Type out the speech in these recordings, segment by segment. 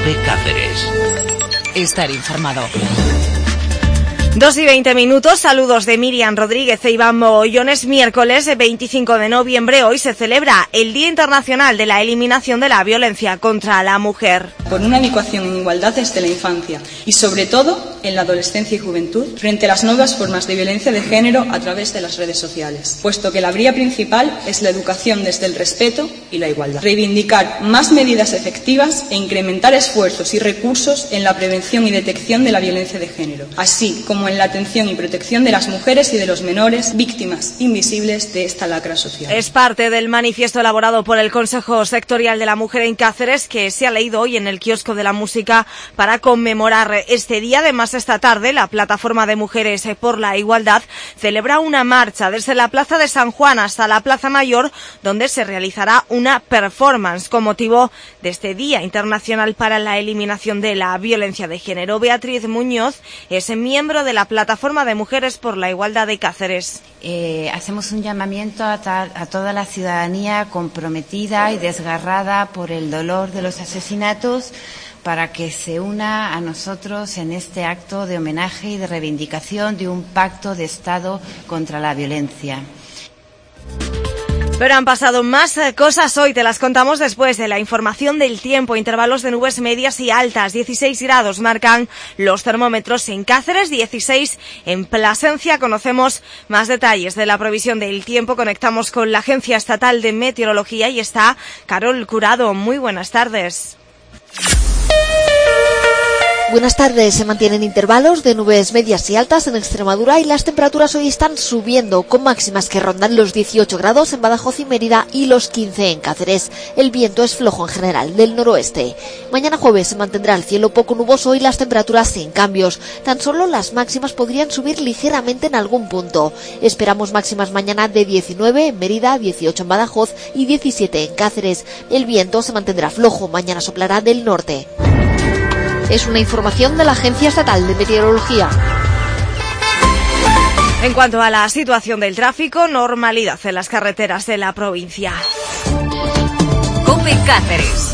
COPE Cáceres. Estar informado. 2:20, saludos de Miriam Rodríguez e Iván Mogollones. Miércoles 25 de noviembre, hoy se celebra el Día Internacional de la Eliminación de la Violencia contra la Mujer. Por una educación en igualdad desde la infancia y sobre todo en la adolescencia y juventud frente a las nuevas formas de violencia de género a través de las redes sociales, puesto que la vía principal es la educación desde el respeto y la igualdad. Reivindicar más medidas efectivas e incrementar esfuerzos y recursos en la prevención y detección de la violencia de género, así como en la atención y protección de las mujeres y de los menores, víctimas invisibles de esta lacra social. Es parte del manifiesto elaborado por el Consejo Sectorial de la Mujer en Cáceres, que se ha leído hoy en el Kiosco de la Música para conmemorar este día. Además, esta tarde, la Plataforma de Mujeres por la Igualdad celebra una marcha desde la Plaza de San Juan hasta la Plaza Mayor, donde se realizará una performance con motivo de este Día Internacional para la Eliminación de la Violencia de Género. Beatriz Muñoz es miembro de la Plataforma de Mujeres por la Igualdad de Cáceres. Hacemos un llamamiento a toda la ciudadanía comprometida y desgarrada por el dolor de los asesinatos para que se una a nosotros en este acto de homenaje y de reivindicación de un pacto de Estado contra la violencia. Pero han pasado más cosas hoy, te las contamos después de la información del tiempo. Intervalos de nubes medias y altas, 16 grados marcan los termómetros en Cáceres, 16 en Plasencia. Conocemos más detalles de la previsión del tiempo, conectamos con la Agencia Estatal de Meteorología y está Carol Curado. Muy buenas tardes. Buenas tardes. Se mantienen intervalos de nubes medias y altas en Extremadura y las temperaturas hoy están subiendo, con máximas que rondan los 18 grados en Badajoz y Mérida y los 15 en Cáceres. El viento es flojo en general del noroeste. Mañana jueves se mantendrá el cielo poco nuboso y las temperaturas sin cambios. Tan solo las máximas podrían subir ligeramente en algún punto. Esperamos máximas mañana de 19 en Mérida, 18 en Badajoz y 17 en Cáceres. El viento se mantendrá flojo, mañana soplará del norte. Es una información de la Agencia Estatal de Meteorología. En cuanto a la situación del tráfico, normalidad en las carreteras de la provincia. COPE Cáceres.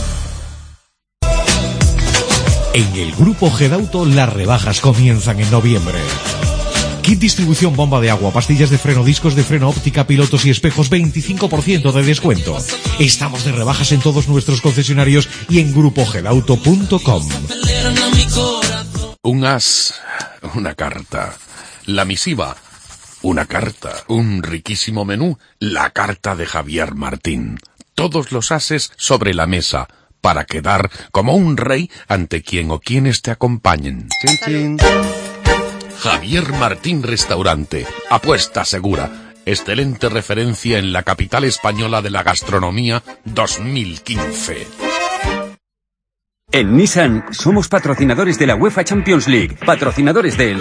En el Grupo Gedauto las rebajas comienzan en noviembre. Kit distribución bomba de agua, pastillas de freno, discos de freno, óptica, pilotos y espejos, 25% de descuento. Estamos de rebajas en todos nuestros concesionarios y en grupogedauto.com. Un as, una carta. La misiva, una carta. Un riquísimo menú, la carta de Javier Martín. Todos los ases sobre la mesa, para quedar como un rey ante quien o quienes te acompañen. Chin, chin. Javier Martín Restaurante, apuesta segura, excelente referencia en la capital española de la gastronomía 2015. En Nissan somos patrocinadores de la UEFA Champions League, patrocinadores de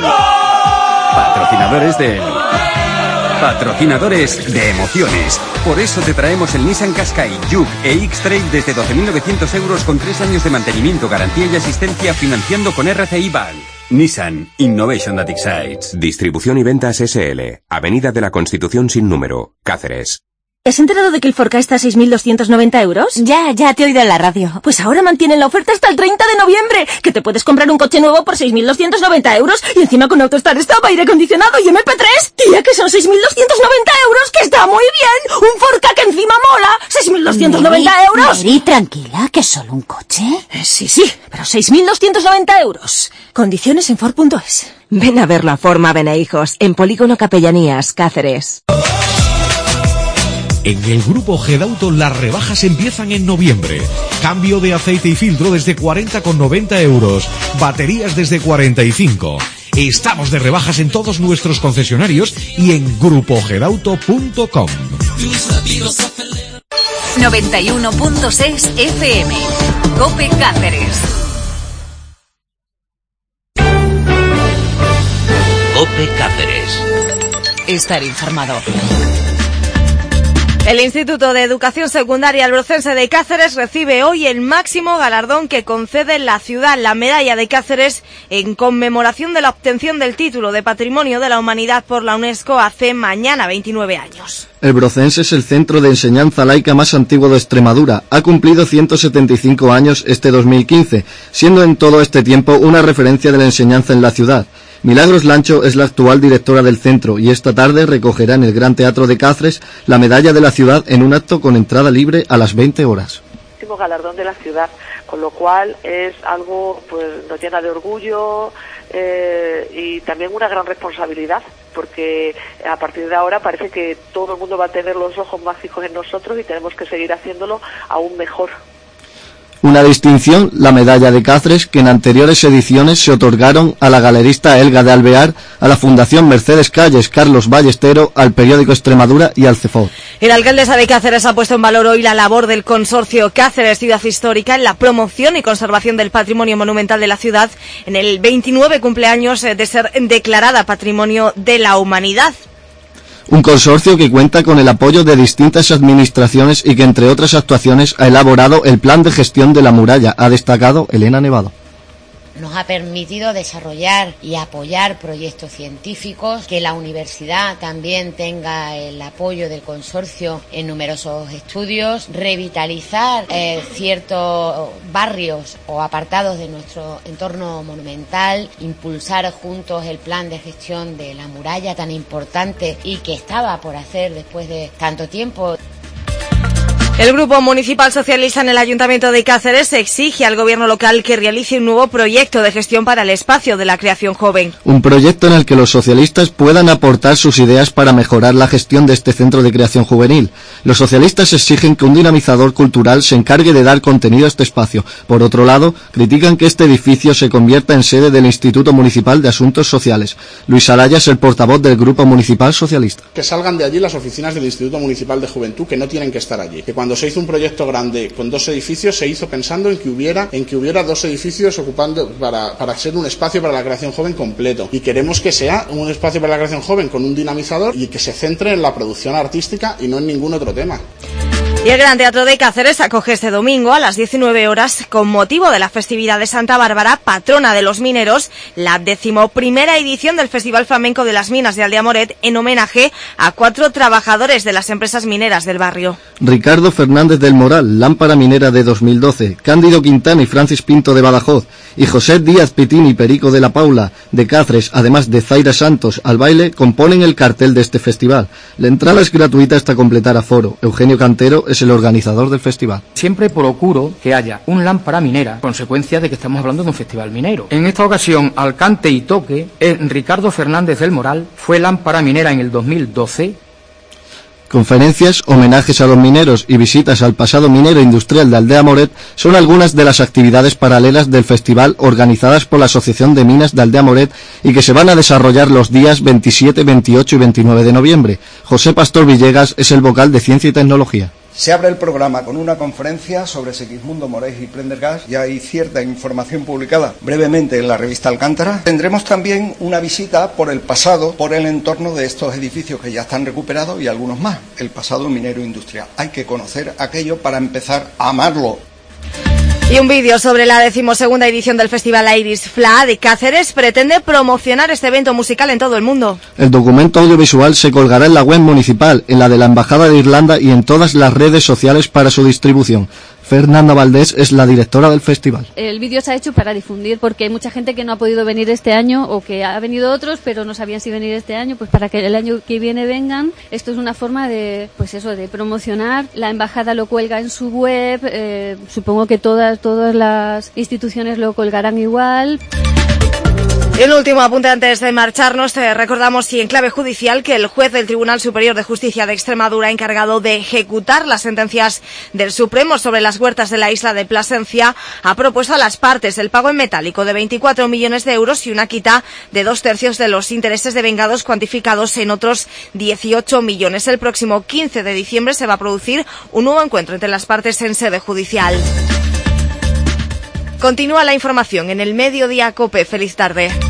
emociones. Por eso te traemos el Nissan Qashqai, Juke e X-Trail desde 12.900 euros con 3 años de mantenimiento, garantía y asistencia financiando con RCI Bank. Nissan Innovation that excites. Distribución y ventas SL. Avenida de la Constitución sin número, Cáceres. ¿Te has enterado de que el Ford Ka está a 6.290 euros? Ya te he oído en la radio. Pues ahora mantienen la oferta hasta el 30 de noviembre, que te puedes comprar un coche nuevo por 6.290 euros y encima con AutoStar Stop, aire acondicionado y MP3. Tía, que son 6.290 euros, que está muy bien. Un Ford Ka que encima mola. 6.290 euros. Mary, tranquila, que es solo un coche. Sí, pero 6.290 euros. Condiciones en Ford.es. Ven a ver la forma Benehijos, en Polígono Capellanías, Cáceres. En el Grupo Gedauto las rebajas empiezan en noviembre. Cambio de aceite y filtro desde 40,90 euros. Baterías desde 45. Estamos de rebajas en todos nuestros concesionarios y en grupogedauto.com. 91.6 FM. COPE Cáceres. COPE Cáceres. Estar informado. El Instituto de Educación Secundaria Albrocense de Cáceres recibe hoy el máximo galardón que concede la ciudad, la Medalla de Cáceres, en conmemoración de la obtención del título de Patrimonio de la Humanidad por la UNESCO hace mañana 29 años. El Brocense es el centro de enseñanza laica más antiguo de Extremadura. Ha cumplido 175 años este 2015, siendo en todo este tiempo una referencia de la enseñanza en la ciudad. Milagros Lancho es la actual directora del centro y esta tarde recogerá en el Gran Teatro de Cáceres la medalla de la ciudad en un acto con entrada libre a las 20 horas. Último galardón de la ciudad, con lo cual es algo, pues, nos llena de orgullo y también una gran responsabilidad, porque a partir de ahora parece que todo el mundo va a tener los ojos más fijos en nosotros y tenemos que seguir haciéndolo aún mejor. Una distinción, la medalla de Cáceres, que en anteriores ediciones se otorgaron a la galerista Elga de Alvear, a la Fundación Mercedes Calles, Carlos Ballestero, al periódico Extremadura y al CEFOD. El alcaldesa de Cáceres ha puesto en valor hoy la labor del consorcio Cáceres Ciudad Histórica en la promoción y conservación del patrimonio monumental de la ciudad en el 29 cumpleaños de ser declarada Patrimonio de la Humanidad. Un consorcio que cuenta con el apoyo de distintas administraciones y que, entre otras actuaciones, ha elaborado el plan de gestión de la muralla, ha destacado Elena Nevado. Nos ha permitido desarrollar y apoyar proyectos científicos, que la universidad también tenga el apoyo del consorcio en numerosos estudios, revitalizar ciertos barrios o apartados de nuestro entorno monumental, impulsar juntos el plan de gestión de la muralla tan importante y que estaba por hacer después de tanto tiempo. El Grupo Municipal Socialista en el Ayuntamiento de Cáceres exige al gobierno local que realice un nuevo proyecto de gestión para el espacio de la creación joven. Un proyecto en el que los socialistas puedan aportar sus ideas para mejorar la gestión de este centro de creación juvenil. Los socialistas exigen que un dinamizador cultural se encargue de dar contenido a este espacio. Por otro lado, critican que este edificio se convierta en sede del Instituto Municipal de Asuntos Sociales. Luis Araya es el portavoz del Grupo Municipal Socialista. Que salgan de allí las oficinas del Instituto Municipal de Juventud, que no tienen que estar allí. Que cuando se hizo un proyecto grande con 2 edificios, se hizo pensando en que hubiera 2 edificios ocupando para ser un espacio para la creación joven completo. Y queremos que sea un espacio para la creación joven con un dinamizador y que se centre en la producción artística y no en ningún otro tema. Y el Gran Teatro de Cáceres acoge este domingo a las 19 horas, con motivo de la festividad de Santa Bárbara, patrona de los mineros, la 11ª edición del Festival Flamenco de las Minas de Aldeamoret, en homenaje a 4 trabajadores de las empresas mineras del barrio. Ricardo Fernández del Moral, lámpara minera de 2012, Cándido Quintana y Francis Pinto de Badajoz, y José Díaz Pitín y Perico de la Paula de Cáceres, además de Zaira Santos al baile, componen el cartel de este festival. La entrada es gratuita hasta completar aforo. Eugenio Cantero es el organizador del festival. Siempre procuro que haya un lámpara minera, consecuencia de que estamos hablando de un festival minero. En esta ocasión, al cante y toque, Ricardo Fernández del Moral fue lámpara minera en el 2012. Conferencias, homenajes a los mineros y visitas al pasado minero industrial de Aldeamoret son algunas de las actividades paralelas del festival organizadas por la Asociación de Minas de Aldeamoret y que se van a desarrollar los días 27, 28 y 29 de noviembre. José Pastor Villegas es el vocal de Ciencia y Tecnología. Se abre el programa con una conferencia sobre Segismundo Morais y Prendergast. Ya hay cierta información publicada brevemente en la revista Alcántara. Tendremos también una visita por el pasado, por el entorno de estos edificios que ya están recuperados y algunos más, el pasado minero industrial. Hay que conocer aquello para empezar a amarlo. Y un vídeo sobre la 12ª edición del Festival Iris Fla de Cáceres pretende promocionar este evento musical en todo el mundo. El documento audiovisual se colgará en la web municipal, en la de la Embajada de Irlanda y en todas las redes sociales para su distribución. Fernanda Valdés es la directora del festival. El vídeo se ha hecho para difundir porque hay mucha gente que no ha podido venir este año o que ha venido otros pero no sabían si venir este año, pues para que el año que viene vengan. Esto es una forma de, pues eso, de promocionar. La embajada lo cuelga en su web, supongo que todas las instituciones lo colgarán igual. Y un último apunte antes de marcharnos, recordamos y en clave judicial que el juez del Tribunal Superior de Justicia de Extremadura, encargado de ejecutar las sentencias del Supremo sobre las huertas de la isla de Plasencia, ha propuesto a las partes el pago en metálico de 24 millones de euros y una quita de 2/3 de los intereses devengados cuantificados en otros 18 millones. El próximo 15 de diciembre se va a producir un nuevo encuentro entre las partes en sede judicial. Continúa la información en el Mediodía COPE. Feliz tarde.